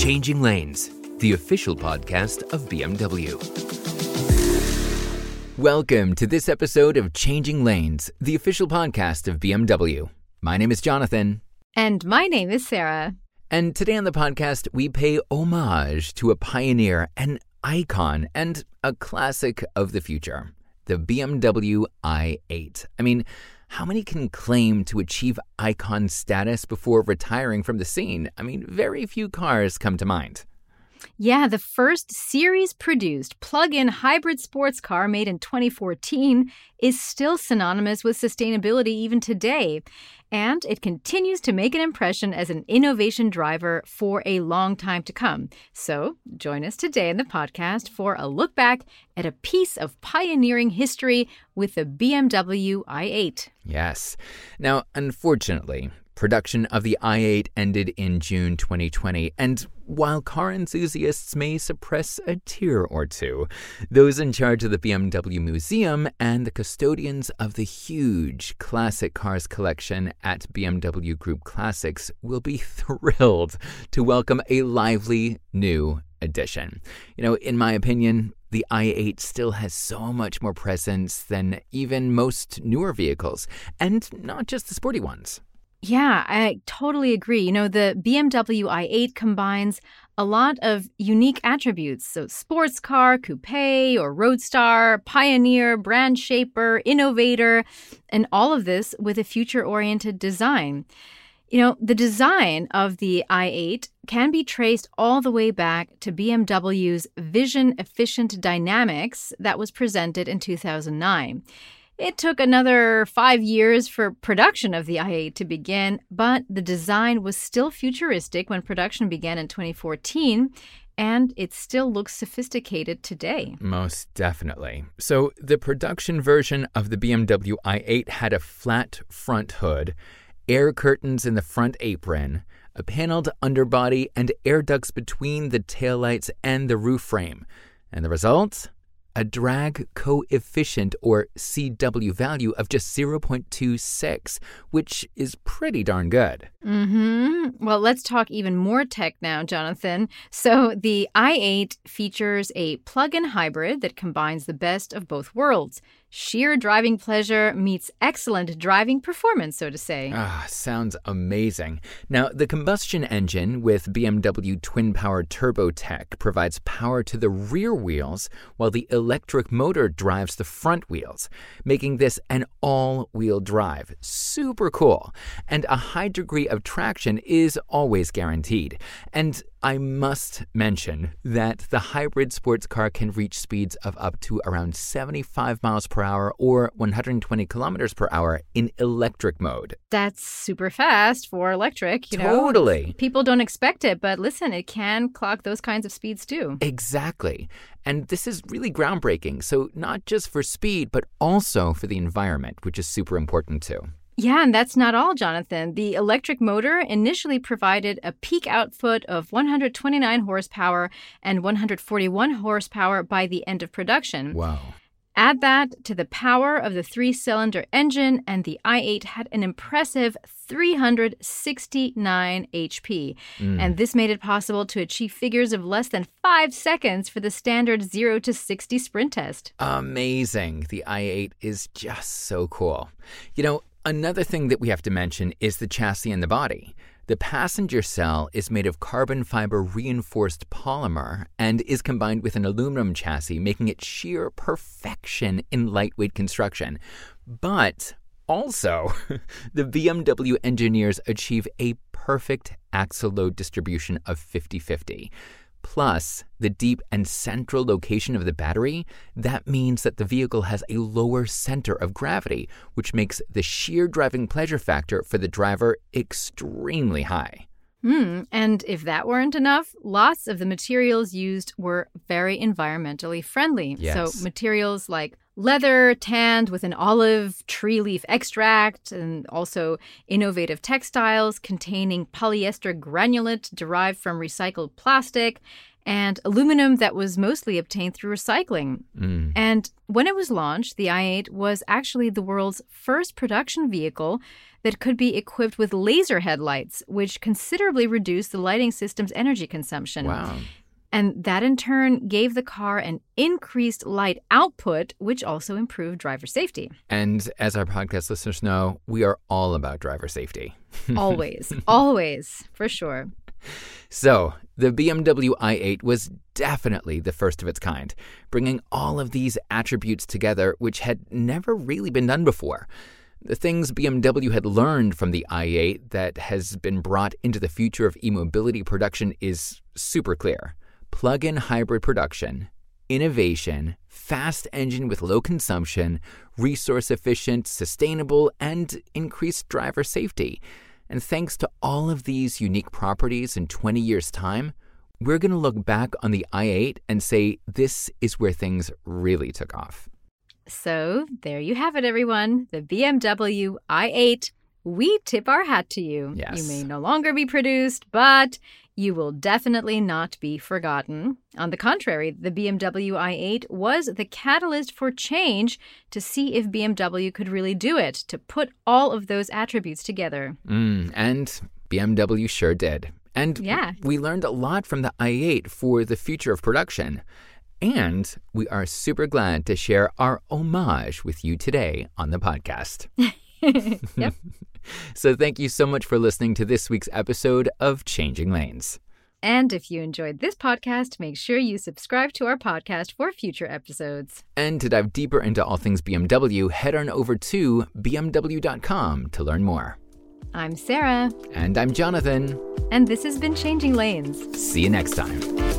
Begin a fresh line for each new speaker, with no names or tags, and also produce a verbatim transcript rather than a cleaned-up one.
Changing Lanes, the official podcast of B M W. Welcome to this episode of Changing Lanes, the official podcast of B M W. My name is Jonathan.
And my name is Sarah.
And today on the podcast, we pay homage to a pioneer, an icon, and a classic of the future, the B M W i eight. I mean, how many can claim to achieve icon status before retiring from the scene? I mean, very few cars come to mind.
Yeah, the first series-produced plug-in hybrid sports car made in twenty fourteen is still synonymous with sustainability even today. And it continues to make an impression as an innovation driver for a long time to come. So join us today in the podcast for a look back at a piece of pioneering history with the B M W i eight.
Yes. Now, unfortunately, production of the i eight ended in June twenty twenty, and while car enthusiasts may suppress a tear or two, those in charge of the B M W Museum and the custodians of the huge classic cars collection at B M W Group Classics will be thrilled to welcome a lively new addition. You know, in my opinion, the i eight still has so much more presence than even most newer vehicles, and not just the sporty ones.
Yeah, I totally agree. You know, the B M W i eight combines a lot of unique attributes. So sports car, coupe, or roadstar, pioneer, brand shaper, innovator, and all of this with a future-oriented design. You know, the design of the i eight can be traced all the way back to B M W's Vision Efficient Dynamics that was presented in two thousand nine. It took another five years for production of the i eight to begin, but the design was still futuristic when production began in twenty fourteen, and it still looks sophisticated today.
Most definitely. So the production version of the B M W i eight had a flat front hood, air curtains in the front apron, a paneled underbody, and air ducts between the taillights and the roof frame. And the result? A drag coefficient, or C W, value of just zero point two six, which is pretty darn good.
Mm-hmm. Well, let's talk even more tech now, Jonathan. So the i eight features a plug-in hybrid that combines the best of both worlds. Sheer driving pleasure meets excellent driving performance, so to say.
Ah, sounds amazing. Now, the combustion engine with B M W twin-power turbo tech provides power to the rear wheels, while the electric motor drives the front wheels, making this an all-wheel drive. Super cool. And a high degree of traction is always guaranteed. And I must mention that the hybrid sports car can reach speeds of up to around seventy-five miles per hour or one hundred twenty kilometers per hour in electric mode.
That's super fast for electric, you know.
Totally.
People don't expect it, but listen, it can clock those kinds of speeds too.
Exactly. And this is really groundbreaking. So not just for speed, but also for the environment, which is super important too.
Yeah, and that's not all, Jonathan. The electric motor initially provided a peak output of one hundred twenty-nine horsepower and one hundred forty-one horsepower by the end of production.
Wow.
Add that to the power of the three-cylinder engine, and the i eight had an impressive three hundred sixty-nine H P. Mm. And this made it possible to achieve figures of less than five seconds for the standard zero to sixty sprint test.
Amazing. The i eight is just so cool. You know, another thing that we have to mention is the chassis and the body. The passenger cell is made of carbon fiber reinforced polymer and is combined with an aluminum chassis, making it sheer perfection in lightweight construction. But also, the B M W engineers achieve a perfect axle load distribution of fifty-fifty. Plus, the deep and central location of the battery, that means that the vehicle has a lower center of gravity, which makes the sheer driving pleasure factor for the driver extremely high.
Hmm, and if that weren't enough, lots of the materials used were very environmentally friendly.
Yes.
So materials like leather tanned with an olive tree leaf extract, and also innovative textiles containing polyester granulate derived from recycled plastic, and aluminum that was mostly obtained through recycling.
Mm.
And when it was launched, the i eight was actually the world's first production vehicle that could be equipped with laser headlights, which considerably reduced the lighting system's energy consumption.
Wow.
And that in turn gave the car an increased light output, which also improved driver safety.
And as our podcast listeners know, we are all about driver safety.
Always, always, for sure.
So, the B M W i eight was definitely the first of its kind, bringing all of these attributes together, which had never really been done before. The things B M W had learned from the i eight that has been brought into the future of e-mobility production is super clear. Plug-in hybrid production, innovation, fast engine with low consumption, resource efficient, sustainable, and increased driver safety. And thanks to all of these unique properties in twenty years' time, we're going to look back on the i eight and say this is where things really took off.
So there you have it, everyone. The B M W i eight. We tip our hat to you.
Yes.
You may no longer be produced, but you will definitely not be forgotten. On the contrary, the B M W i eight was the catalyst for change to see if B M W could really do it, to put all of those attributes together.
Mm, and B M W sure did. And
yeah.
we learned a lot from the i eight for the future of production. And we are super glad to share our homage with you today on the podcast.
Yep.
So thank you so much for listening to this week's episode of Changing Lanes.
And if you enjoyed this podcast, make sure you subscribe to our podcast for future episodes.
And to dive deeper into all things B M W, head on over to b m w dot com to learn more.
I'm Sarah.
And I'm Jonathan.
And this has been Changing Lanes.
See you next time.